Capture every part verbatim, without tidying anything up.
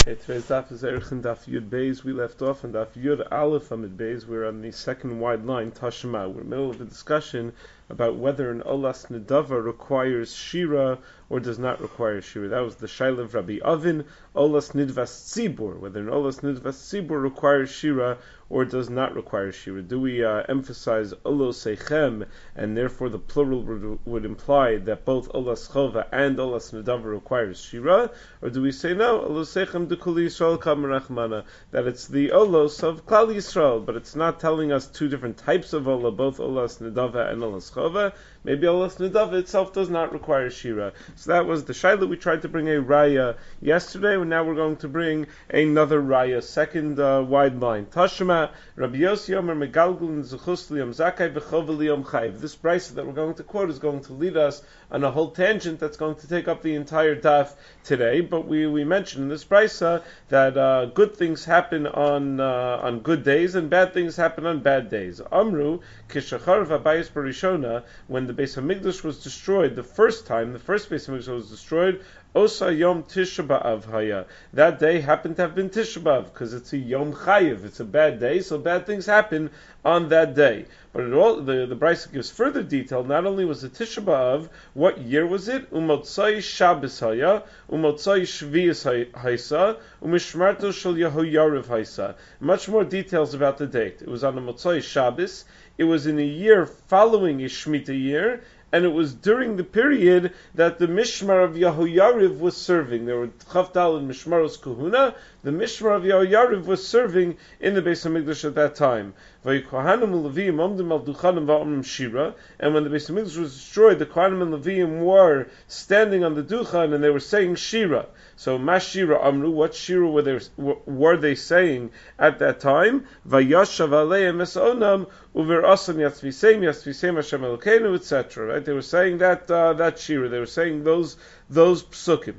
Okay, today's daf is Erech and Daf Yud Beis. We left off on Daf Yud Aleph Amid Beis. We're on the second wide line, Tashma. We're in the middle of the discussion about whether an Olas Nedava requires Shira or does not require Shira. That was the Shaila of Rabbi Avin, Olas Nidvas Tzibur, whether an Olas Nidvas Tzibur requires Shira or does not require Shira. Do we uh, emphasize Olos Seichem, and therefore the plural would, would imply that both Olas Chova and Olas Nedava requires Shira, or do we say no, Olos Seichem Dekuli Yisrael Kam Rachmana, that it's the Olos of Klal Yisrael, but it's not telling us two different types of Olah, both Olas Nedava and Olas Chova. Maybe Olas Nedava itself does not require Shira. So that was the Shaila. We tried to bring a Raya yesterday, and now we're going to bring another Raya, second uh, wide line. Tashma, Rabbi Yossi Omer Megalgul Zechus Liyom Zakai V'Chova Liyom Chayv. This brisa that we're going to quote is going to lead us on a whole tangent that's going to take up the entire daf today. But we, we mentioned in this brisa that uh, good things happen on uh, on good days and bad things happen on bad days. Amru Kishachar V'Abayis Barishona, when the Beis Hamikdash was destroyed the first time, the first Beis Hamikdash was destroyed, Osa Yom Tisha B'Av Haya. That day happened to have been Tisha B'Av, because it's a Yom Chayiv, it's a bad day, so bad things happen on that day. But it all, the, the Brisa gives further detail. Not only was it Tisha B'Av, what year was it? Umotzai Shabbos Haya, Umotzai Shvius Haisa, Umishmarto Shel Yehoyariv Haisa. Much more details about the date. It was on the Motzai Shabbos. It was in a year following a Shemitah year, and it was during the period that the Mishmar of Yehoyariv was serving. There were Chavdal and Mishmaros Kuhuna. The Mishmar of Yehoyariv was serving in the Beis Hamikdash at that time. And when the Beis Hamikdash was destroyed, the Kohanim and Leviim were standing on the Duchan and they were saying Shira. So, Mashira Amru, what Shira were they, were they saying at that time? Vayashav aleim esonam uver asam yatzvisem yatzvisem Hashem Elokeinu, et cetera. Right? They were saying that uh, that Shira. They were saying those those psukim.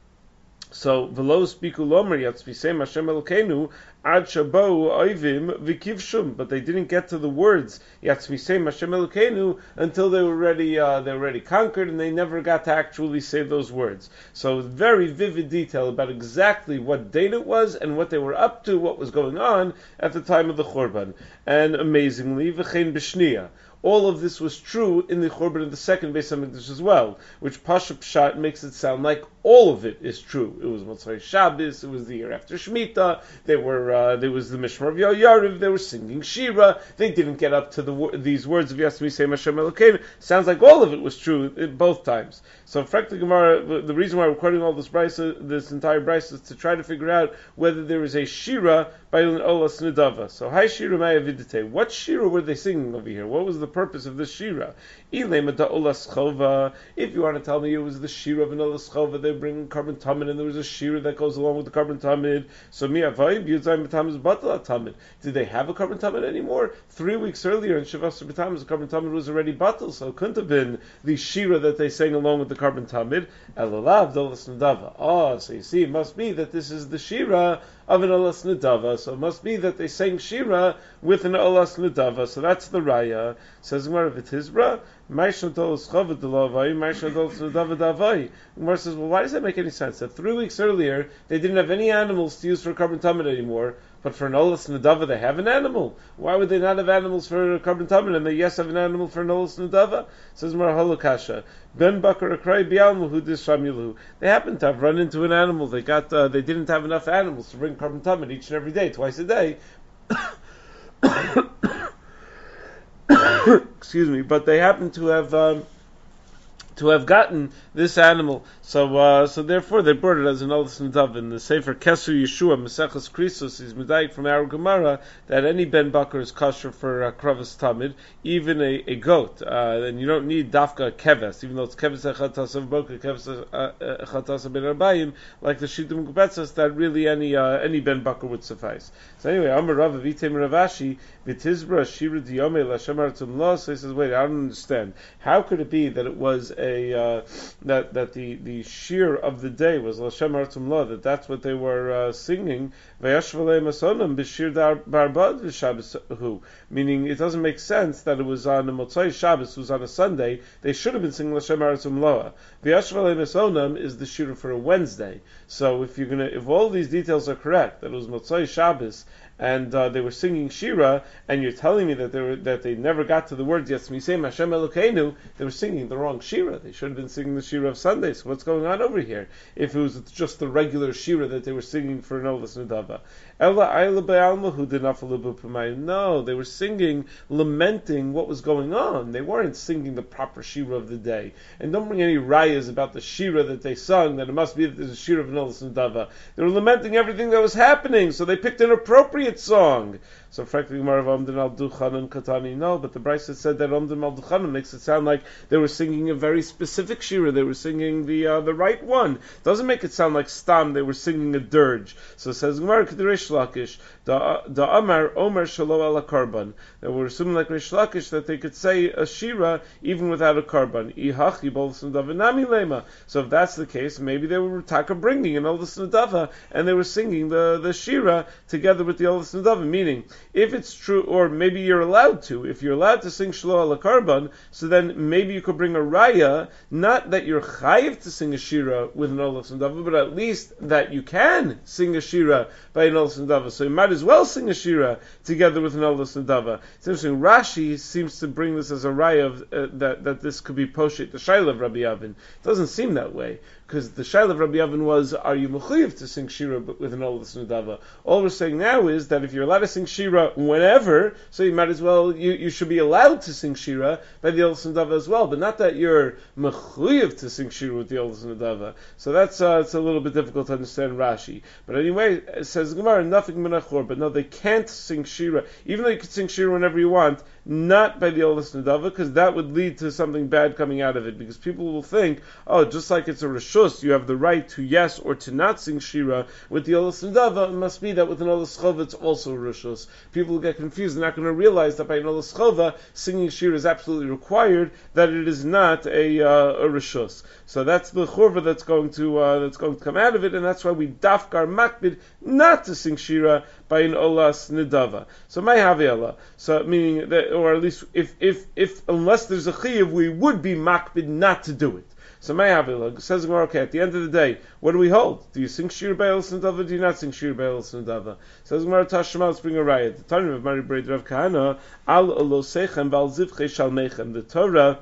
So, v'lo spiku lomer yatzvisem Hashem Elokeinu ad shabou oivim v'kivshum, but they didn't get to the words yatzvisem Hashem Elokeinu until they were already uh, they were already conquered, and they never got to actually say those words. So, very vivid detail about exactly what date it was and what they were up to, what was going on at the time of the Churban. And amazingly, v'chein b'shniya, all of this was true in the Churban of the second Beis Hamikdash as well, which Pasha Pshat makes it sound like all of it is true. It was Motzai Shabbos, it was the year after Shemitah, they were, uh, there was the Mishmar of Yehoyariv, they were singing Shira, they didn't get up to the, these words of Yasmisei Hashem Elokeinu. Sounds like all of it was true at both times. So, frankly, Gemara, the reason why we're quoting all this brisa, this entire brisa, is to try to figure out whether there is a Shira by an Olas Nedava. So, Hai Shira Maya Vidite. What Shira were they singing over here? What was the purpose of this Shira? Ilema da Olas Chova. If you want to tell me it was the Shira of an Olas Chova, they bring carbon tamid, and there was a Shira that goes along with the carbon tamid. So, Mi Avayim Yudzayim B'Tamid Batal Tamid. Did they have a carbon tamid anymore? Three weeks earlier in Shavas B'Tamid, the carbon tamid was already batal, so it couldn't have been the Shira that they sang along with the carbon tamid. Elalav Olas Nedava. Oh, so you see, it must be that this is the Shira of an Olas Nedava. So it must be that they sang Shira with an Olas Nedava. So that's the Raya. Says Gemara V'Tizbra, Ma'ishon Olas Chava D'Lavai, Ma'ishon Olas Nedava D'Avai. Gemara says, well, why does that make any sense? That three weeks earlier they didn't have any animals to use for carbon tamid anymore, but for an Olas Nedava they have an animal. Why would they not have animals for carbon tamid, and they yes have an animal for an Olas Nedava? Says Gemara Halakasha, Ben Bakar Akrai Bialmu Hu Dishamilhu. They happened to have run into an animal. They got uh, they didn't have enough animals to bring carbon tamid each and every day, twice a day. Excuse me, but they happened to have um, to have gotten this animal, so uh, so therefore they brought it as an Olas Nedava. In the Sefer Keser Yeshua Maseches Krisos is medayik from our Gemara that any ben bakar is kosher for uh, kravas tamid, even a, a goat, uh, and you don't need dafka keves, even though it's keves echatasa boker, keves echatasa ben arbayim, like the Shittim Gubetzas, that really any uh, any ben bakar would suffice. So anyway, Amar Rav Vitem Ravashi V'Tizbra Shira Diyome Lashem Aratum Lo. So he says, wait, I don't understand. How could it be that it was a uh, that that the the shir of the day was Lashem Aratum Lo? That that's what they were uh, singing. Vayashvalei Masonam B'Shir Barbad V'Shabbos. Meaning, it doesn't make sense that it was on a Motzai Shabbos, it was on a Sunday. They should have been singing Lashem Aratum Lo. Vayashvalei Masonam is the shir for a Wednesday. So if you're gonna, if all these details are correct, that it was Motzai Shabbos, and uh, they were singing Shira, and you're telling me that they were, that they never got to the words Yatzmisei Hashem Elokeinu, they were singing the wrong Shira. They should have been singing the Shira of Sunday. So what's going on over here? If it was just the regular Shira that they were singing for Nolas Nadava. No, they were singing, lamenting what was going on. They weren't singing the proper Shira of the day. And don't bring any rayas about the Shira that they sung, that it must be that there's a Shira of Nolas Nadava. They were lamenting everything that was happening, so they picked an appropriate song. So frankly, Gemara of Omdim al Duchanan Katani, no, but the Brisa said that Omdim al Duchanan makes it sound like they were singing a very specific shira. They were singing the uh, the right one. Doesn't make it sound like Stam. They were singing a dirge. So it says Gemara K'Reish Lakish da da Amar Omer Shalo Ala Karban. They were assuming like Reish Lakish that they could say a shira even without a karban. Ihachi Bolus Nadavanami Lema. So if that's the case, maybe they were taka bringing an Olus Nadava and they were singing the the shira together with the Olus Nadava, meaning. If it's true, or maybe you're allowed to, if you're allowed to sing Shlo ala Karban, so then maybe you could bring a raya, not that you're chayiv to sing a shira with an Olas Nadava, but at least that you can sing a shira by an Olas Nadava. So you might as well sing a shira together with an Olas Nadava. It's interesting, Rashi seems to bring this as a raya of, uh, that, that this could be poshet, the Shaila of Rabbi Yavin. It doesn't seem that way. Because the Shaila of Rabbi Yavin was, are you mechuyev to sing shira with an Olas Nadava? All we're saying now is that if you're allowed to sing shira whenever, so you might as well, you, you should be allowed to sing shira by the Olas Nadava as well, but not that you're mechuyev to sing shira with the Olas Nadava. So that's uh, it's a little bit difficult to understand Rashi. But anyway, it says Gemara, nothing menachor, but no, they can't sing shira, even though you can sing shira whenever you want, not by the Olas Nadava, because that would lead to something bad coming out of it, because people will think, oh, just like it's a Rishus, you have the right to yes or to not sing shira with the Olas Nadava, it must be that with an Olas Chova it's also Rishus. People will get confused, they're not going to realize that by an Olas Chova, singing shira is absolutely required, that it is not a, uh, a Rishus. So that's the churva that's going to uh, that's going to come out of it, and that's why we dafkar makbid not to sing shira by an Olas Nadava. So my haviela, so meaning that, or at least if if if unless there's a chiyuv, we would be makbid not to do it. So my havilah says, okay, at the end of the day, what do we hold? Do you sing shir be'elos nadava? Do you not sing shir be'elos nadava? Says Gemara Tashma, let's bring a riot. The Tanya of Mari Braid Rav Kahana, al olosechem val zivchei shalmechem. The Torah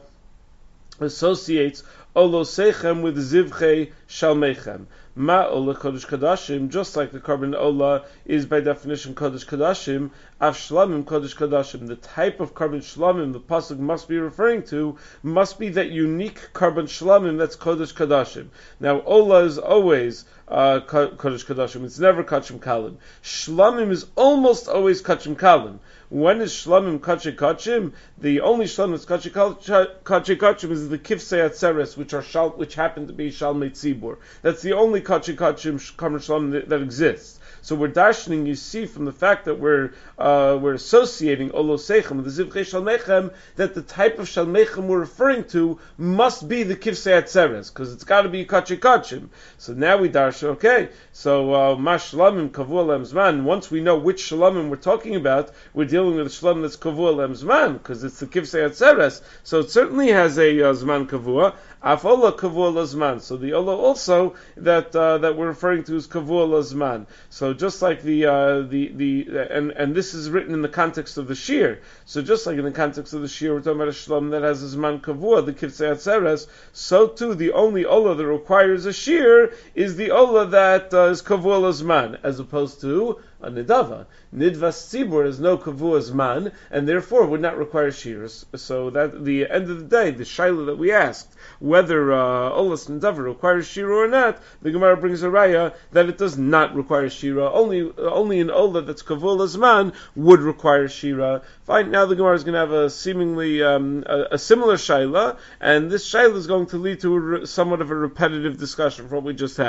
associates olosechem with zivchei shalmechem. Ma ola kodesh kadashim, just like the carbon ola is by definition kodesh kadashim, av shlamim kodesh kadashim. The type of carbon shlamim the pasuk must be referring to must be that unique carbon shlamim that's kodesh kadashim. Now ola is always uh, kodesh kadashim. It's never kachim kalim. Shlamim is almost always kachim kalim. When is shlamim kachim kachim? The only shlamim that's kachim kachim is the kifsei atzeres, which are shal, which happen to be shalmei tzibur. That's the only kachim kachim carbon shlamim that, that exists. So we're darshaning, you see, from the fact that we're uh, we're associating olosechem with the zivchei shalmechem, that the type of shalmechem we're referring to must be the kifsei atzeres, because it's got to be kachim kachim. So now we darshan, okay, so ma shlamim kavu alem zman. Once we know which shlamim we're talking about, we're dealing with a shlamim that's kavu alem zman, because it's the kifsei atzeres. So it certainly has a uh, zman kavua. Af ola kavu zman. So the ola also that uh, that we're referring to is kavu zman. So just like the uh, the the and and this is written in the context of the shir. So just like in the context of the shir, we're talking about a shlam that has a zman kavua, the kivtzei atzeres. So too, the only ola that requires a shir is the ola that uh, is kavua zman, as opposed to a nidava. Nidvas tzibur is no kavua zman, and therefore would not require shirs. So that the end of the day, the shaila that we asked whether uh, olas nidava requires shira or not, the Gemara brings a raya that it does not require shira. Only only an ola that's kavua zman would require shira. Fine. Now the Gemara is going to have a seemingly um, a, a similar shaila, and this shaila is going to lead to a re, somewhat of a repetitive discussion from what we just had.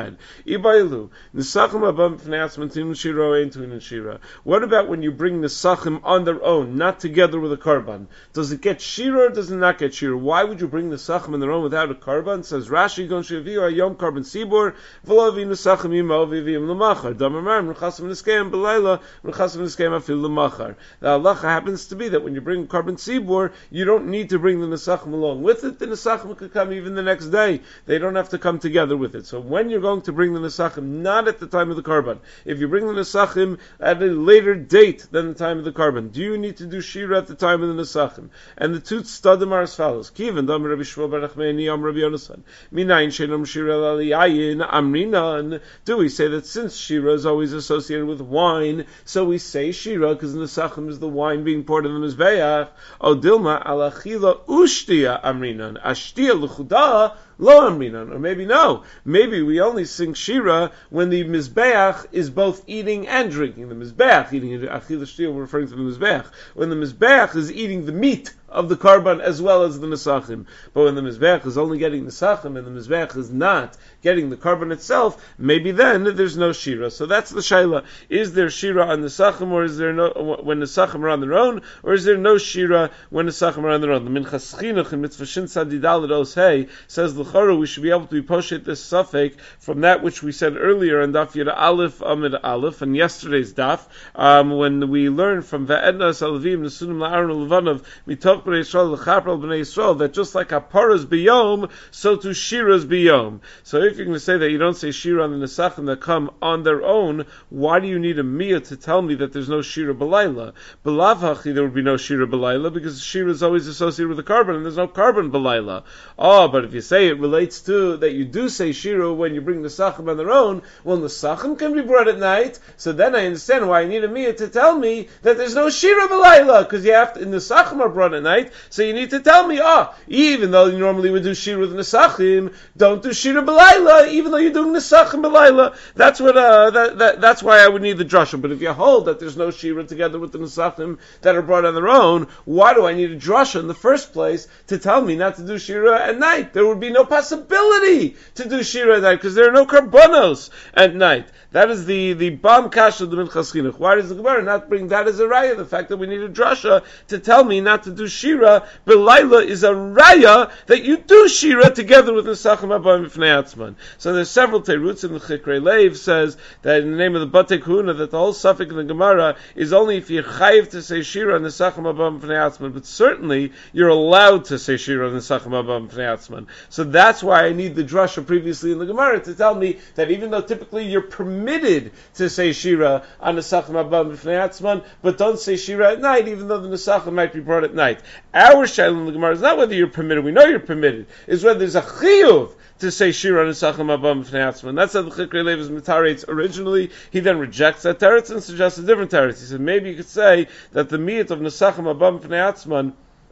Ibailu. Nesachim abam fnei atzman shira ein tuin shira. What about when you bring nesachim on their own, not together with a karban? Does it get shira or does it not get shira? Why would you bring nesachim on their own without a karban? It says Rashi gon sheviu ayom karban sibur v'lo vi nesachim yimo v'vim l'machar. Damar merchasim neskeim b'layla merchasim neskeim afil l'machar. The halacha happens to be that when you bring karban sibur, you don't need to bring the nesachim along with it. The nesachim could come even the next day. They don't have to come together with it. So when you're going to bring the nesachim, not at the time of the karban. If you bring the nesachim at a later date than the time of the karban, do you need to do shira at the time of the nesachim? And the two tzadim are as follows: Kivan dam Rabbi Shmuel bar Nachmani am Rabbi Yonasan minayin shenam shira laliyayin amrinan. Do we say that since shira is always associated with wine, so we say shira because the nesachim is the wine being poured in the mizbeach? O dilma alachila ushtia amrinan ashtia l'chuda lo amrinan. Or maybe no, maybe we only sing shira when the mizbeach is both eating and drinking. The mizbeach eating achila shtia, we're referring to the mizbeach. When the mizbeach is eating the meat of the karban as well as the nesachim. But when the mizbeach is only getting nesachim and the mizbeach is not getting the karban itself, maybe then there's no shira. So that's the shaila. Is there shira on nesachim, or is there no when nesachim are on their own, or is there no shira when nesachim are on their own? The Minchas Chinuch in Mitzvah Shin Sadidal Os Hey says l'chara we should be able to be poshet this suffix from that which we said earlier on Daf Yud Aleph Amid Aleph and yesterday's Daf um, when we learned from Ve'edna Salavim Nesunim La'aron Levanav Mitoch B'nei Yisrael L'chapral B'nei Yisrael that just like Aparas B'yom, so to Shiras B'yom. So if you're going to say that you don't say Shira on the Nesachim that come on their own, why do you need a Miyah to tell me that there's no Shira B'layla? B'lav Hachi there would be no Shira B'layla because Shira is always associated with the carbon and there's no carbon B'layla. Oh, but if you say it relates to that you do say Shira when you bring the Nesachim on their own, well Nesachim can be brought at night, so then I understand why I need a Miyah to tell me that there's no Shira B'layla because you have to, in the Nesachim are brought at night, so you need to tell me, ah, oh, even though you normally would do Shira with Nesachim, don't do Shira B'layla, even though you're doing Nesachim B'layla. That's what, uh, that, that, that's why I would need the drasha. But if you hold that there's no Shira together with the Nesachim that are brought on their own, why do I need a drasha in the first place to tell me not to do Shira at night? There would be no possibility to do Shira at night because there are no karbonos at night. That is the, the Bam Kash of the Minchas Chinuch. Why does the Gemara not bring that as a raya? The fact that we need a drasha to tell me not to do Shira B'layla is a raya that you do Shira together with Nesachim Abba Mifnei Atzman. So there's several teruts in the Chikrei Leiv says that in the name of the Batei Kahuna that the whole suffix in the Gemara is only if you're chayiv to say Shira Nesachim Abba Mifnei Atzman, but certainly you're allowed to say Shira Nesachim Abba Mifnei Atzman. So that's why I need the drasha previously in the Gemara to tell me that even though typically you're permitted to say Shira on Nesachim Abba Mifnei Atzman, but don't say Shira at night, even though the Nesachim might be brought at night. Our shaila in the Gemara is not whether you're permitted, we know you're permitted, is whether there's a chiyuv to say Shira Nesachim Abba Mifnei Atzman. That's how the Chikrei Leiv is mitarates originally. He then rejects that teretz and suggests a different teretz. He said maybe you could say that the miyat of Nesachim Abba Mifnei Atzman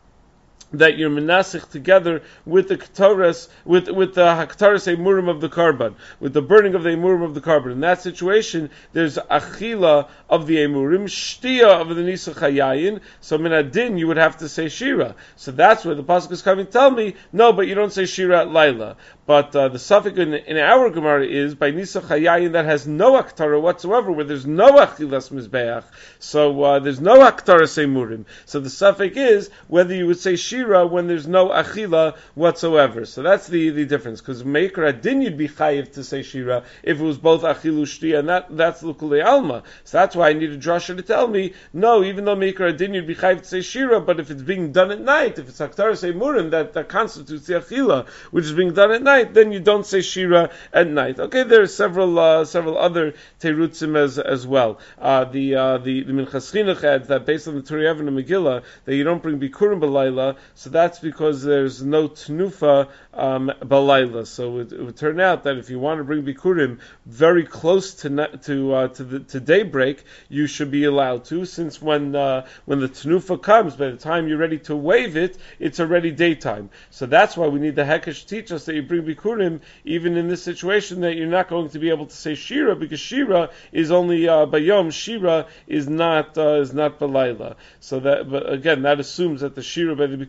that you're menasich together with the Ketores, with with the Haktaris Emurim of the Karban, with the burning of the Emurim of the Karban. In that situation, there's Achila of the Emurim, Shtia of the Nisa Chayayin, so Minadin, you would have to say Shira. So that's where the Pasuk is coming to tell me, no, but you don't say Shira at Laila. But uh, the suffix in, in our Gemara is by Nisa Chayayin that has no Aktara whatsoever, where there's no Achilas Mizbeach. So uh, there's no Aktaris Emurim. So the suffix is whether you would say Shira when there's no achila whatsoever. So that's the, the difference. Because Meikra Din you'd be chayiv to say Shira if it was both achilu shtia, and that, that's Lukulei Alma. So that's why I need a drasha to tell me, no, even though Meikra Din you'd be chayiv to say Shira, but if it's being done at night, if it's Haktaris Emurim that, that constitutes the achila, which is being done at night, then you don't say Shira at night. Okay, there are several uh, several other terutzim as as well. Uh, the, uh, the the Minchas Chinuch adds that based on the Turei Even and Megillah that you don't bring bikurim b'layla. So that's because there's no tnufa um, balayla. So it, it would turn out that if you want to bring bikurim very close to to uh, to, the, to daybreak, you should be allowed to. Since when uh, when the tnufa comes, by the time you're ready to wave it, it's already daytime. So that's why we need the Hekesh to teach us that you bring bikurim even in this situation that you're not going to be able to say shira because shira is only uh, bayom. Shira is not uh, is not balayla. So that, but again, that assumes that the shira by the bikurim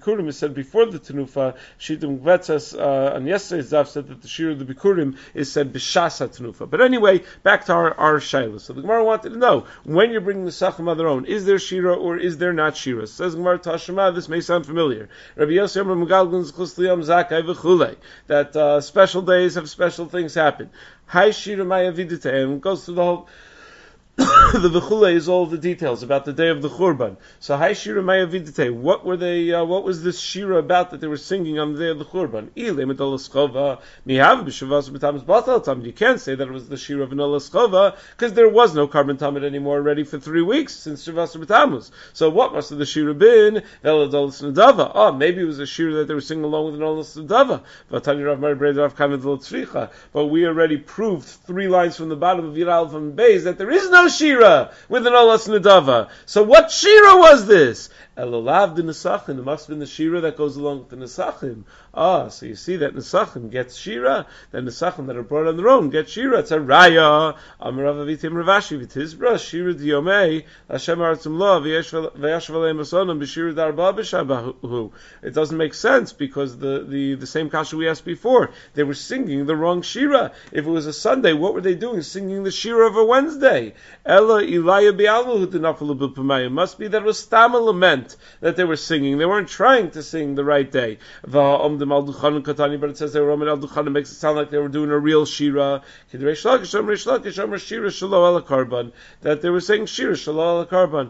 Bikurim is said before the Tenufa. Shitim Gvetzas uh, on yesterday's daf said that the Shira of the Bikurim is said B'Shasa Tenufa. But anyway, back to our, our Shaila. So the Gemara wanted to know, when you're bringing the Sachim on their own, is there Shira or is there not Shira? Says Gemara Tashema, this may sound familiar. Rabbi Yossi Amar Megalgun Zchus Liyam Zakai V'chulei. That uh, special days have special things happen. Hai Shira Maya Vidite, and it goes through the whole the V'chulei is all the details about the day of the Churban. So, Hai Shira Maya Vidite, what were they, uh, what was this Shira about that they were singing on the day of the Churban? You can't say that it was the Shira of Enolas Chova, because there was no Karban Tamid anymore already for three weeks since Shavasar B'Tammuz. So, what must have the Shira been? Oh, maybe it was a Shira that they were singing along with Enolas Nadava. But we already proved three lines from the bottom of Yiral from Beis that there is no Shira with an Olas Nadava. So what Shira was this? Elolav the Nesachim. It must have been the Shira that goes along with the Nesachim. Ah, so you see that Nesachim gets Shira, then Nesachim that are brought on their own get Shira. It's a Raya. Amarav Avitim Ravashi V'tizbra Shira Diyomei Hashem Aratzim Lo V'yashvalei Masonam B'Shira Darba B'Shabahu. It doesn't make sense because the, the, the same kasha we asked before, they were singing the wrong Shira. If it was a Sunday, what were they doing? Singing the Shira of a Wednesday. Ella Ilaya Bi'almu Hutinafalu B'Pamayim. It must be that it was Stama lament that they were singing. They weren't trying to sing the right day. But it says they were Roman al Duchan. It makes it sound like they were doing a real Shira. That they were saying Shira Shalo ala Karban.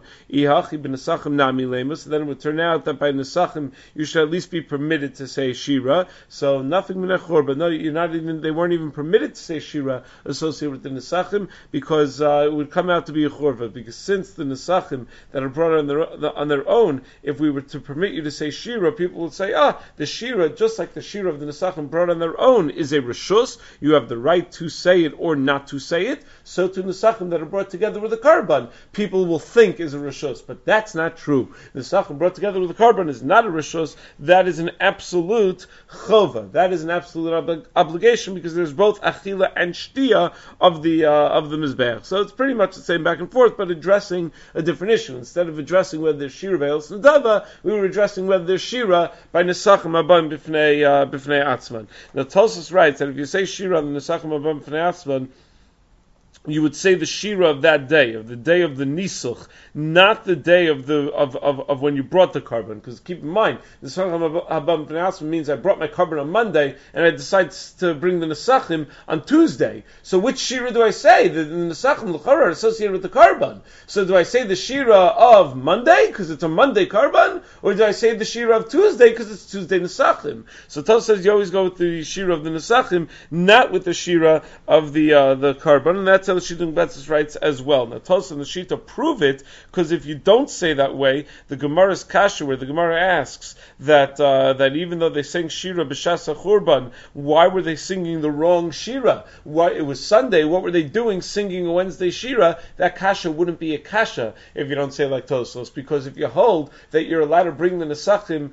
So then it would turn out that by Nesachim you should at least be permitted to say Shira. So nothing minachor, but no, you're not even. They weren't even permitted to say Shira associated with the Nesachim because uh, it would come out to be a chorva. Because since the Nesachim that are brought on their on their own, if we were to permit you to say Shira, people would say, ah, the Shira, just like the Shira of the Nesachim brought on their own, is a Rishus. You have the right to say it or not to say it. So to Nesachim that are brought together with a Karban, people will think is a Rishus. But that's not true. The Nesachim brought together with a Karban is not a Rishus. That is an absolute Chova. That is an absolute ob- obligation because there's both Achila and Shtia of the uh, of the Mizbeach. So it's pretty much the same back and forth, but addressing a different issue. Instead of addressing whether there's Shira Ve'els Nadava, we were addressing whether there's Shira by Nesachim Abam B'fnei uh, B'fnei Atzman. Now Tosfos writes that if you say Shira on the Nesachim Abam B'fnei Atzman, you would say the Shira of that day, of the day of the Nisuch, not the day of the of, of, of when you brought the Karban. Because keep in mind, the Nesachim Habam B'nei means I brought my Karban on Monday and I decide to bring the Nesachim on Tuesday. So which Shira do I say? The, the Nesachim L'chara are associated with the Karban. So do I say the Shira of Monday because it's a Monday Karban, or do I say the Shira of Tuesday because it's Tuesday Nesachim? So Tos says you always go with the Shira of the Nesachim, not with the Shira of the uh, the Karban, and that's how the Shittim Betzis writes as well. Now, Tos and the Shita prove it, because if you don't say that way, the Gemara's Kasha, where the Gemara asks that uh, that even though they sang Shira B'Shas HaChurban, why were they singing the wrong Shira? Why, it was Sunday, what were they doing singing a Wednesday Shira? That Kasha wouldn't be a Kasha if you don't say like Tosos, because if you hold that you're allowed to bring the Nesachim,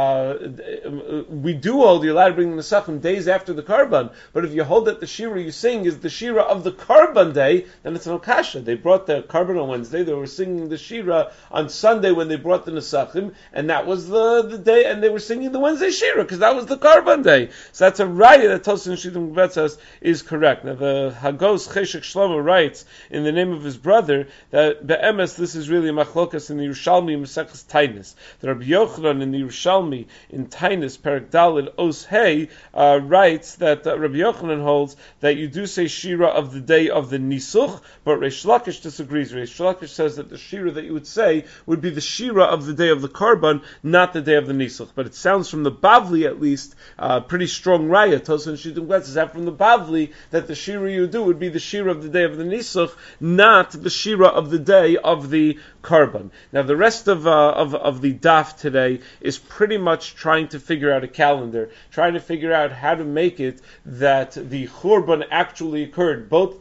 uh, we do hold you're allowed to bring the Nesachim days after the Karban, but if you hold that the Shira you sing is the Shira of the Karban day, then it's no kasha. They brought the Karban on Wednesday, they were singing the Shira on Sunday when they brought the Nesachim, and that was the, the day, and they were singing the Wednesday Shira, because that was the Karban day. So that's a raya that Tosin Shittim Betzas is correct. Now the Hagos Cheshek Shlomo writes, in the name of his brother, that Be'emes, this is really a machlokas in the Yerushalmi Mesechus Tainis. The Rabbi Yochanan in the Yerushalmi, in Tainis, Perek Daled, Os Hey, uh, writes that uh, Rabbi Yochanan holds that you do say Shira of the day of the Nisuch, but Reish Lakish disagrees. Reish Lakish says that the Shira that you would say would be the Shira of the day of the Karban, not the day of the Nisuch. But it sounds from the Bavli at least, uh, pretty strong raya. Tosin Shittim Betzis have from the Bavli that the Shira you do would be the Shira of the day of the Nisuch, not the Shira of the day of the Karban. Now the rest of, uh, of, of the daf today is pretty much trying to figure out a calendar, trying to figure out how to make it that the Churban actually occurred, both the Churban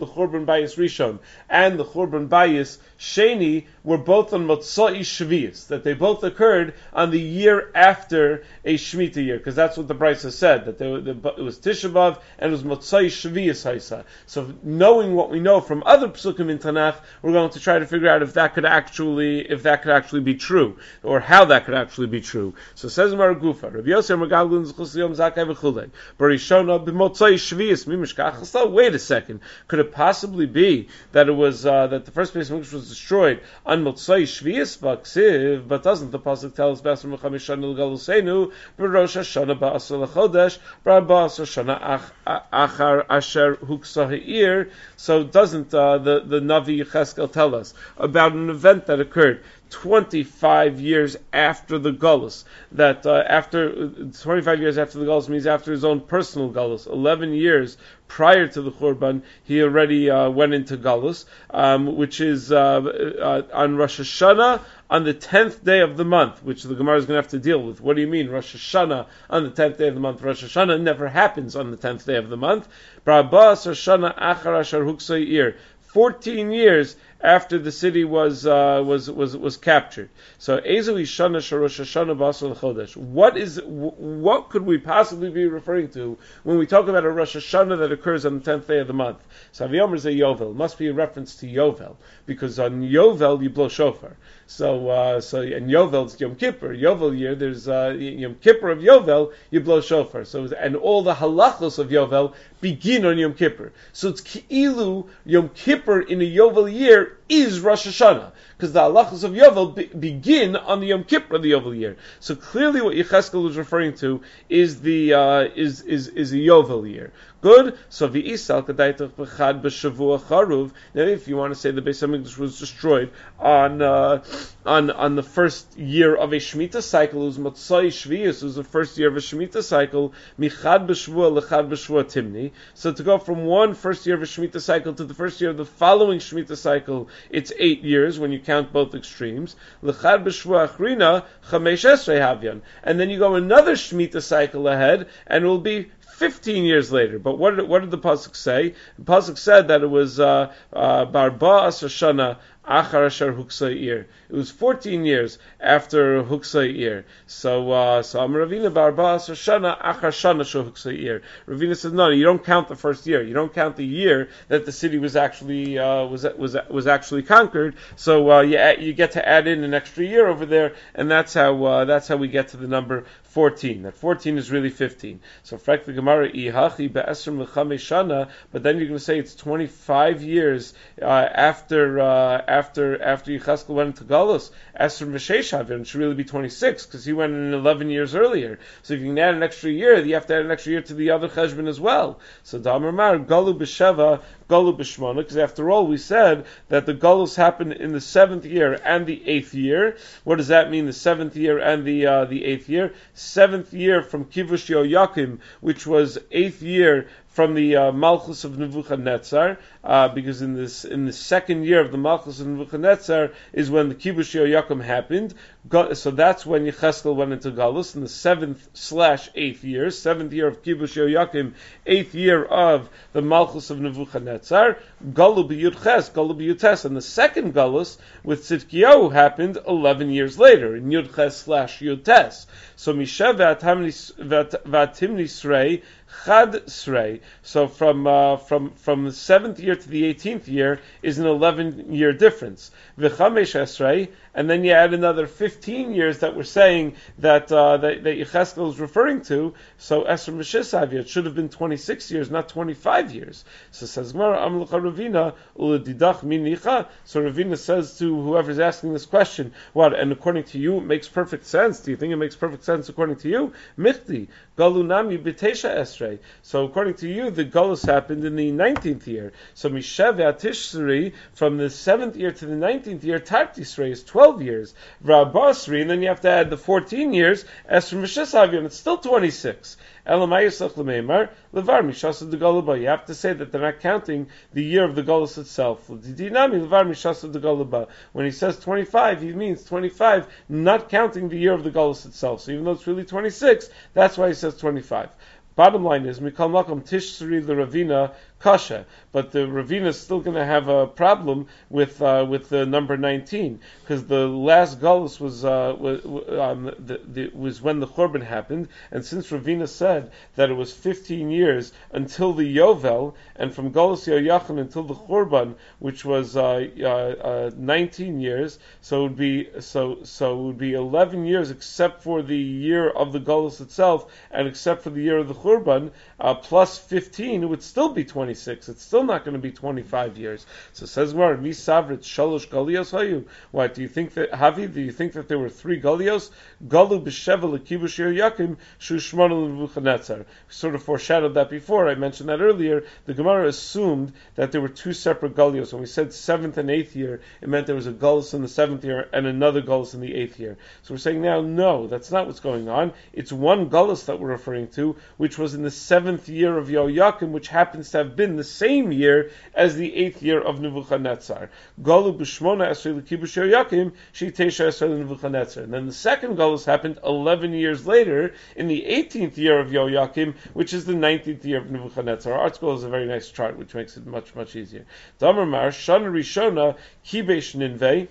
Churban Bayis Rishon and the Churban Bayis Sheni were both on Motzai Shvius, that they both occurred on the year after a Shemitah year, because that's what the Brisa said, that they, the, it was Tisha B'Av and it was Motzai Shvius Haisa. So knowing what we know from other Psukim in Tanakh, we're going to try to figure out if that could actually, if that could actually be true, or how that could actually be true. So says Mar Gufa, Rabbi Yosef Mergalgun Zchus Yom Zakai V'Chulei, Barishona B'Motzai Shvius Mimishkach. Wait a second, could it possibly be that it was uh, that the first Beis Hamikdash was destroyed on Motzai Shvius B'Ksiv, but doesn't the pasuk tell us B'Asar Mechamish Shana L'Galuseinu B'Rosh Hashanah B'Asar L'Chodesh B'Asar Shana Achar Asher Huksa Ha'ir? So doesn't uh, the the Navi Yecheskel tell us about an event that occurred twenty-five years after the Galus, that uh, after twenty-five years after the Galus means after his own personal Galus, eleven years prior to the Churban, he already uh, went into Galus, um, which is uh, uh, on Rosh Hashanah on the tenth day of the month, which the Gemara is going to have to deal with. What do you mean, Rosh Hashanah on the tenth day of the month? Rosh Hashanah never happens on the tenth day of the month. Brabas Hashanah Achar Asher Huksai Ir. Fourteen years after the city was uh, was was was captured. So Ezu Ishana Sharosh Hashanah Basal Chodesh. What is what could we possibly be referring to when we talk about a Rosh Hashanah that occurs on the tenth day of the month? So Aviyomer is a Yovel. It must be a reference to Yovel, because on Yovel you blow shofar. So uh, so and Yovel's Yom Kippur. Yovel year there's uh, Yom Kippur of Yovel you blow shofar. So and all the halachos of Yovel begin on Yom Kippur. So it's Ki'ilu Yom Kippur in a Yovel year is Rosh Hashanah, because the halachos of Yovel be, begin on the Yom Kippur of the Yovel year. So clearly, what Yecheskel was referring to is the uh, is is is a Yovel year. Good. So v'isal k'daytach b'chad b'shavua charuv. Now, if you want to say the Beis Hamikdash was destroyed on uh, on on the first year of a Shemitah cycle, it was Motzai Shvius, it was the first year of a Shemitah cycle. Michad b'shavua lechad b'shavua timni. So to go from one first year of a Shemitah cycle to the first year of the following Shemitah cycle, it's eight years when you count both extremes. Lechad b'shavua achrina chamesh esrei havyan, and then you go another Shemitah cycle ahead, and it will be fifteen years later. But what did, what did the pasuk say? The pasuk said that it was uh, uh, Barba Asar Shana Achar Asher Huksa'ir. It was fourteen years after Huksa'ir. So, uh, so Amar Ravina Barba Asar Shana Achar Shana Shel Huksa'ir. Ravina says, no, you don't count the first year. You don't count the year that the city was actually uh, was was was actually conquered. So uh, you you get to add in an extra year over there, and that's how uh, that's how we get to the number fourteen. That fourteen is really fifteen. So Frak the Gemara Ihachi be'esr milchamei shana, but then you're going to say it's twenty-five years uh, after uh, after after Yecheskel went into Galus. Esr v'sheish havir, it should really be twenty-six because he went in eleven years earlier. So if you can add an extra year, you have to add an extra year to the other cheshbon as well. So Damar Mar Galu b'sheva, Galu b'shmona, because after all we said that the Galus happened in the seventh year and the eighth year. What does that mean? The seventh year and the uh, the eighth year. Seventh year from Kivush Yoyakim, which was eighth year from the uh, Malchus of Nebuchadnezzar, uh, because in this in the second year of the Malchus of Nebuchadnezzar is when the Kibush Yoyakim happened. Go, so that's when Yecheskel went into Galus in the seventh slash eighth year, seventh year of Kibush Yoyakim, eighth year of the Malchus of Nebuchadnezzar. Galu b'Yudches, Galu b'Yudtes, and the second Galus with Tzidkiyahu happened eleven years later in Yudches slash Yudtes. So Misha v'atimni srei Chad Srei. So from uh, from from the seventh year to the eighteenth year is an eleven year difference. V'chamesh Esrei, and then you add another fifteen years that we're saying that uh, that, that Yecheskel is referring to. So Esr Meshesavia, it should have been twenty-six years, not twenty-five years. So says Gemara, Amlucha Ravina uledidach minicha. So Ravina says to whoever's asking this question, what? And according to you, it makes perfect sense. Do you think it makes perfect sense according to you? Michti galunami b'teisha esrei. So according to you, the Galus happened in the nineteenth year. So Mishev Atishri, from the seventh year to the nineteenth year, Tartisrei is twelve years. Rabasri, and then you have to add the fourteen years. As for Mishesavion, it's still twenty-six. Elamayisach lemeimar levar mishasa de galaba. You have to say that they're not counting the year of the Galus itself. Dinami levar mishasa de galaba. When he says twenty-five, he means twenty-five, not counting the year of the Galus itself. So even though it's really twenty-six, that's why he says twenty-five. Bottom line is, Mikal Makom Tishri the Ravina kasha. But the Ravina is still going to have a problem with uh, with the number nineteen, because the last Galus was uh, was, um, the, the, was when the Churban happened, and since Ravina said that it was fifteen years until the Yovel, and from Galus Yoyachim until the Churban, which was uh, uh, uh, nineteen years, so it would be so so it would be eleven years except for the year of the Galus itself, and except for the year of the Churban, uh, plus fifteen, it would still be twenty-six. It's still not going to be twenty-five years. So it says more, Mi Savrit Shalosh Galios Hayu. What, do you think that, Havi, do you think that there were three Galios? Galu B'Sheva L'Kibush Yakim Shu Shmona L'Nebuchadnezzar. Sort of foreshadowed that before, I mentioned that earlier. The Gemara assumed that there were two separate Galios. When we said seventh and eighth year, it meant there was a Galus in the seventh year and another Galus in the eighth year. So we're saying now, no, that's not what's going on. It's one Galus that we're referring to, which was in the seventh year of Yoyakim, which happens to have been the same year as the eighth year of Nebuchadnezzar. Galu b'shmona esrei l'kibush Yoyakim, she teisha esrei l'Nebuchadnezzar. And then the second Galus happened eleven years later, in the eighteenth year of Yoyakim, which is the nineteenth year of Nebuchadnezzar. Our article is a very nice chart, which makes it much, much easier. Damar Mar, Shana Rishona, Kibesh Ninveh.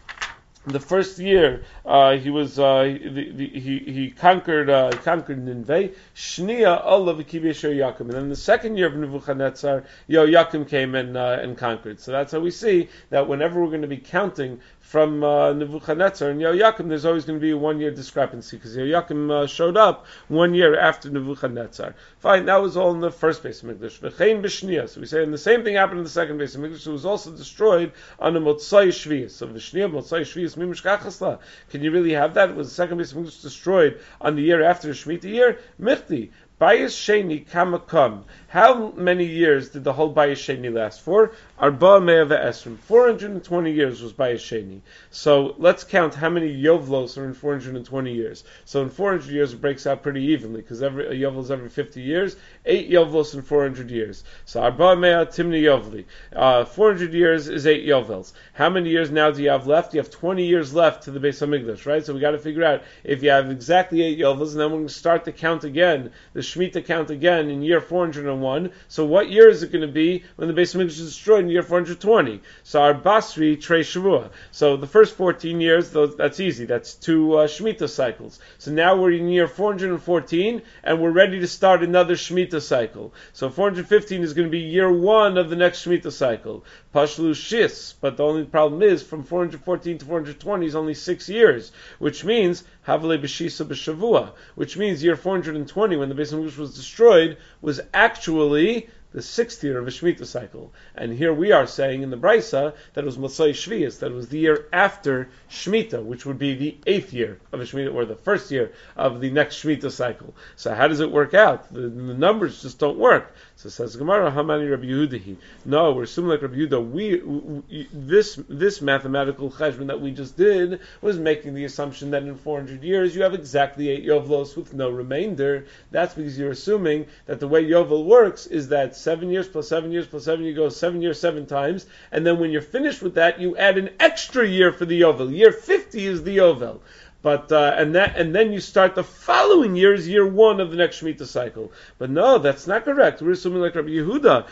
The first year, uh, he was uh, the, the, he he conquered uh, he conquered Ninveh. Shnia Allah v'kibesh Yoyakim, and then the second year of Nebuchadnezzar, Yoyakim came and uh, and conquered. So that's how we see that whenever we're going to be counting from uh, Nebuchadnezzar and Yoyakim, there's always going to be a one-year discrepancy, because Yoyakim uh, showed up one year after Nebuchadnezzar. Fine, that was all in the first base of Mikdash. V'chein b'shnia. So we say, and the same thing happened in the second base of Mikdash. It was also destroyed on the Motzai Shvius. So v'shnia, Motzai Shvius, mimishkachasla. Can you really have that? Was the second base of Mikdash destroyed on the year after the Shemitah year? Michti. Bayis Sheni Kamakam. How many years did the whole Bayis Sheni last for? Arba Mea Ve'esrim. four hundred twenty years was Bayis Sheni. So let's count how many Yovlos are in four hundred twenty years. So in four hundred years it breaks out pretty evenly, because every a Yovel is every fifty years. eight Yovlos in four hundred years. So Arba Mea Timni Yovli. Uh, four hundred years is eight Yovels. How many years now do you have left? You have twenty years left to the Beis HaMikdash, right? So we got to figure out if you have exactly eight Yovels, and then we're going to start the count again, the Shemitah count again in year four hundred one. So what year is it going to be when the Beis HaMikdash is destroyed in year four hundred twenty? So our Basri Trei Shavua. So the first fourteen years, those, that's easy. That's two uh, Shemitah cycles. So now we're in year four hundred fourteen, and we're ready to start another Shemitah cycle. So four hundred fifteen is going to be year one of the next Shemitah cycle. Pashlu Shis. But the only problem is, from four hundred fourteen to four hundred twenty is only six years, which means Havale B'Shisa B'Shavua, which means year four hundred twenty, when the Beis HaMikdash was destroyed, was actually the sixth year of a Shemitah cycle. And here we are saying in the Brisa that it was Motzai Shvius, that it was the year after Shemitah, which would be the eighth year of a Shemitah, or the first year of the next Shemitah cycle. So how does it work out? The, the numbers just don't work. So it says Gemara, Hamani Rabbi Yehudahi. No, we're assuming like Rabbi Yehuda. We, we this this mathematical cheshbon that we just did was making the assumption that in four hundred years you have exactly eight Yovlos with no remainder. That's because you're assuming that the way Yovel works is that seven years plus seven years plus seven, you go seven years seven times, and then when you're finished with that, you add an extra year for the Yovel. Year fifty is the Yovel. But uh, and that and then you start the following year is year one of the next Shemitah cycle. But no, that's not correct. We're assuming like Rabbi Yehuda,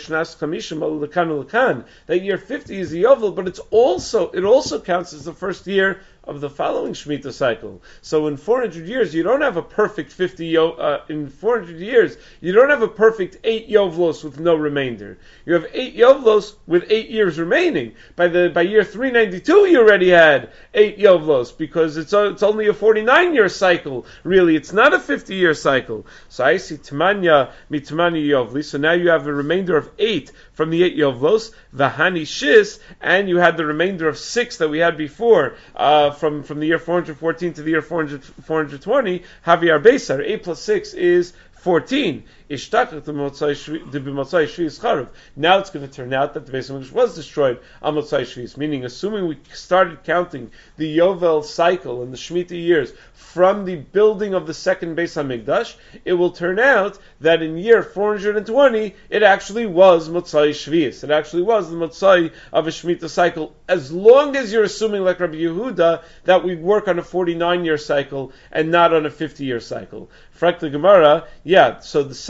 that year fifty is the Yovel, but it's also it also counts as the first year of the following Shemitah cycle. So in four hundred years, you don't have a perfect fifty. Yo, uh, in four hundred years, you don't have a perfect eight Yovlos with no remainder. You have eight Yovlos with eight years remaining. By the by year three ninety-two, you already had eight Yovlos, because it's a, it's only a forty-nine year cycle. Really, it's not a fifty year cycle. So I see Tmanya mitmani Yovli. So now you have a remainder of eight from the eight Yovlos, Vahani Shis, and you had the remainder of six that we had before. Uh, From, from the year four hundred fourteen to the year four hundred, four hundred twenty, Haviar Beisar, eight plus six is fourteen. Now it's going to turn out that the Beis HaMikdash was destroyed on Motzai Shvius, meaning assuming we started counting the Yovel cycle and the Shemitah years from the building of the second Beis HaMikdash, it will turn out that in year four hundred twenty, it actually was Motzai Shvius. It actually was the Motzai of a Shemitah cycle, as long as you're assuming, like Rabbi Yehuda, that we work on a forty-nine year cycle and not on a fifty year cycle. Frak the Gemara, yeah, so the second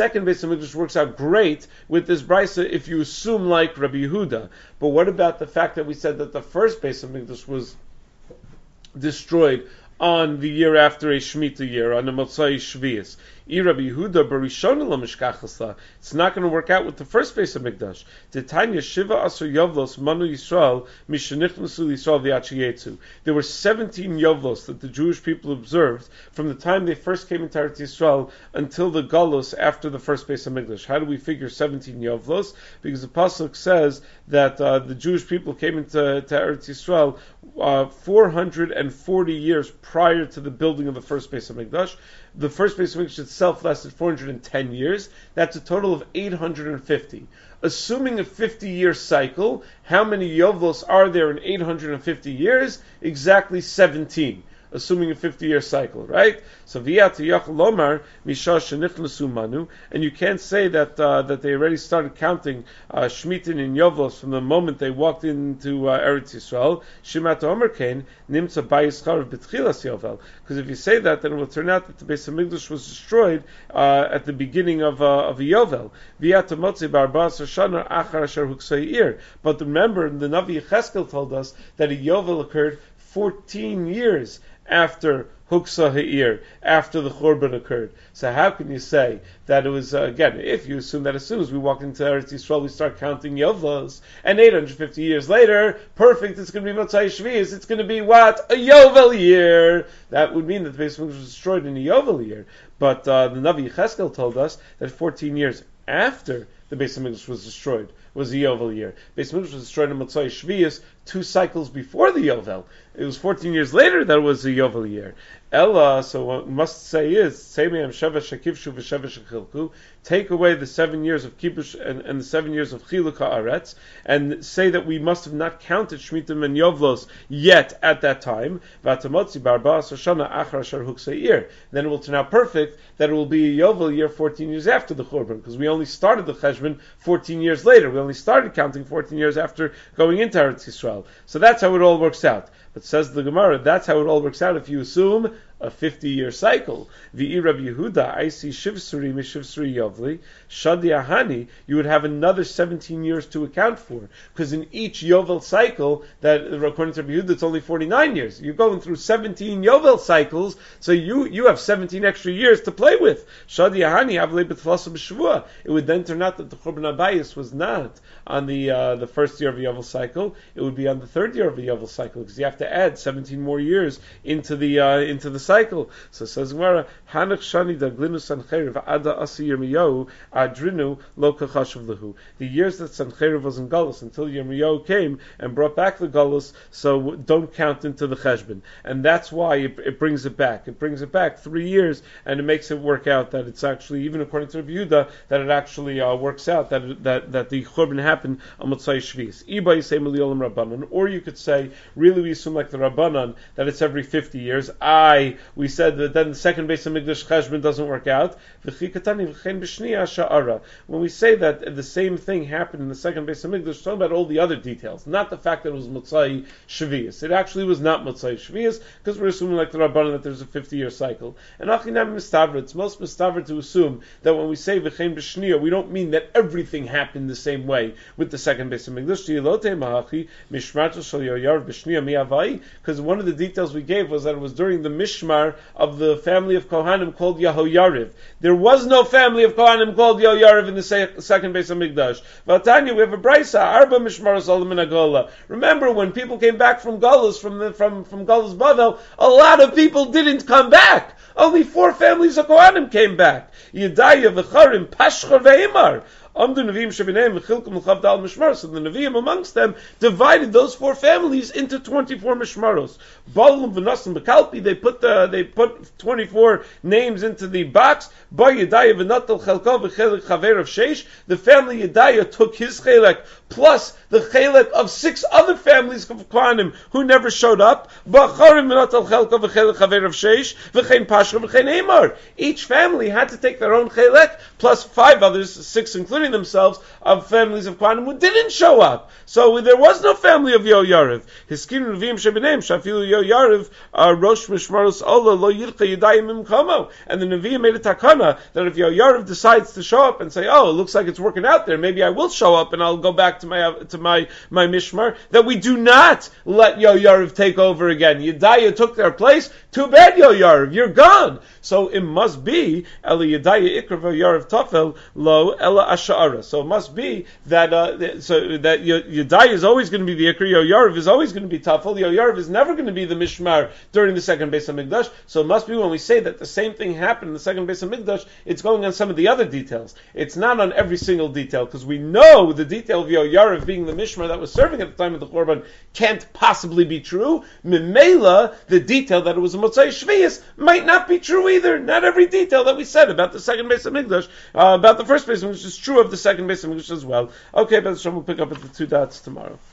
second Beis Hamikdash works out great with this brisa if you assume like Rabbi Yehuda. But what about the fact that we said that the first Beis Hamikdash was destroyed on the year after a Shemitah year, on the Motzai Shvius? Rabbi Yehuda barishon lo mishkachasla. It's not going to work out with the first Beis Hamikdash. Titania shiva asur yovlos manu Yisrael mishenichnasu Yisrael v'yachiyetzu. There were seventeen yovlos that the Jewish people observed from the time they first came into Eretz Yisrael until the Galus after the first Beis Hamikdash. How do we figure seventeen yovlos? Because the pasuk says that uh, the Jewish people came into to Eretz Yisrael uh, four hundred forty years prior to the building of the first Beis Hamikdash. The first Beis Hamikdash itself lasted four hundred ten years. That's a total of eight hundred fifty. Assuming a fifty-year cycle, how many Yovlos are there in eight hundred fifty years? Exactly seventeen. Assuming a fifty-year cycle, right? So v'yat yachol lomar misha shenichnasu manu, and you can't say that uh, that they already started counting uh, Shmitin and Yovlos from the moment they walked into uh, Eretz Yisrael. Shimat Omer Kain nimtza bayis charav b'tchilas Yovel, because if you say that, then it will turn out that the Beis Hamikdash was destroyed uh, at the beginning of uh, of a Yovel. V'yat motzi b'arba'as shana achar asher huksayir. But remember, the Navi Yecheskel told us that a Yovel occurred fourteen years after Huksa Ha'ir, after the Churban occurred. So how can you say that it was, uh, again, if you assume that as soon as we walk into Eretz Yisrael, we start counting Yovlos, and eight hundred fifty years later, perfect, it's going to be Motzai Shvius, it's going to be what? A Yovel year! That would mean that the Beis Hamikdash was destroyed in a Yovel year. But uh, the Navi Yecheskel told us that fourteen years after the Beis Hamikdash was destroyed was the Yovel year. Beis Hamikdash was destroyed in Motzai Shvius two cycles before the Yovel. It was fourteen years later that it was the Yovel year. Ella, so what we must say is, take away the seven years of kibush and, and the seven years of chiluk haaretz, and say that we must have not counted shmitim and yovlos yet at that time. Then it will turn out perfect that it will be a yovel year fourteen years after the churban, because we only started the cheshbon fourteen years later. We only started counting fourteen years after going into Eretz Yisrael. So that's how it all works out. But says the Gemara, that's how it all works out if you assume a fifty-year cycle. V'i Rabbi Yehuda, I see Shivsuri Mishivsuri Yovli, Shadi Ahani, you would have another seventeen years to account for. Because in each Yovel cycle, that according to Rabbi Yehuda, it's only forty-nine years. You're going through seventeen Yovel cycles, so you, you have seventeen extra years to play with. Shadi Ahani, Avle B'Tflasa B'Shavua. It would then turn out that the Churban Abayis was not on the uh, the first year of the Yovel cycle, it would be on the third year of the Yovel cycle, because you have to add seventeen more years into the uh, into the cycle. So says Gemara, Hanach Shani Daglinu Sancheriv Ada Asi Yirmiyahu Adrinu Lo Kachashav Lehu. The years that Sancheriv was in Galus until Yirmiyahu came and brought back the Galus, so don't count into the Cheshbon. And that's why it, it brings it back. It brings it back three years, and it makes it work out that it's actually, even according to Rabbi Yehuda, that it actually uh, works out that it, that that the Churban happened on Motzai Shvius. Iba Yisei Meliolim Rabbanon, or you could say, really we assume like the Rabbanon that it's every fifty years. I we said that then the second Beis Hamikdash Cheshbon doesn't work out. When we say that the same thing happened in the second Beis Hamikdash, we're talking about all the other details, not the fact that it was Motzai Shvius. It actually was not Motzai Shvius, because we're assuming like the Rabbanon that there's a fifty-year cycle. And Achinam Mistavra, it's most Mistavra to assume that when we say V'chein B'shniya, we don't mean that everything happened the same way with the second Beis Hamikdash. Because one of the details we gave was that it was during the Mishmar of the family of Kohanim called Yehoyariv. There was no family of Kohanim called Yehoyariv in the se- second Beis Hamikdash. Vatanya, we have a brisa, Arba Mishmaros Olam and Agola. Remember, when people came back from Galus, from the, from from Galus Bavel, a lot of people didn't come back. Only four families of Kohanim came back. Yedaya v'charim Pashchar ve'imar. So the Nevi'im amongst them divided those four families into twenty-four mishmaros. They put the, they put twenty-four names into the box. The family Yedaya took his chelek plus the chelek of six other families of Kohanim who never showed up. Each family had to take their own chelek plus five others, six including informing themselves of families of Kohanim who didn't show up. So there was no family of Yoyariv. Hiskin Nevi'im shebeneim shafilu Yoyariv Rosh Mishmaros Allah lo yircha yidayim imkomo. And the Nevi'im made a takana that if Yoyariv decides to show up and say, oh, it looks like it's working out there, maybe I will show up and I'll go back to my to my my mishmar, that we do not let Yoyariv take over again. Yedaya took their place. Too bad, Yoyariv, you're gone. So it must be Eli Yedaya Ikrav Yoyariv Tafel Lo Ela Ashara. So it must be that uh, so that Yedaya is always going to be the Ikra, Yoyariv is always going to be Tafel. Yoyariv is never going to be the mishmar during the second Beis Hamikdash. So it must be when we say that the same thing happened in the second Beis Hamikdash, it's going on some of the other details. It's not on every single detail, because we know the detail of Yoyariv being the mishmar that was serving at the time of the Korban can't possibly be true. Mimela, the detail that it was a Motzai Shvius might not be true either. Not every detail that we said about the second Beis Hamikdash, uh, about the first Beis Hamikdash, is true of the second Beis Hamikdash as well. Okay, but we'll pick up at the two dots tomorrow.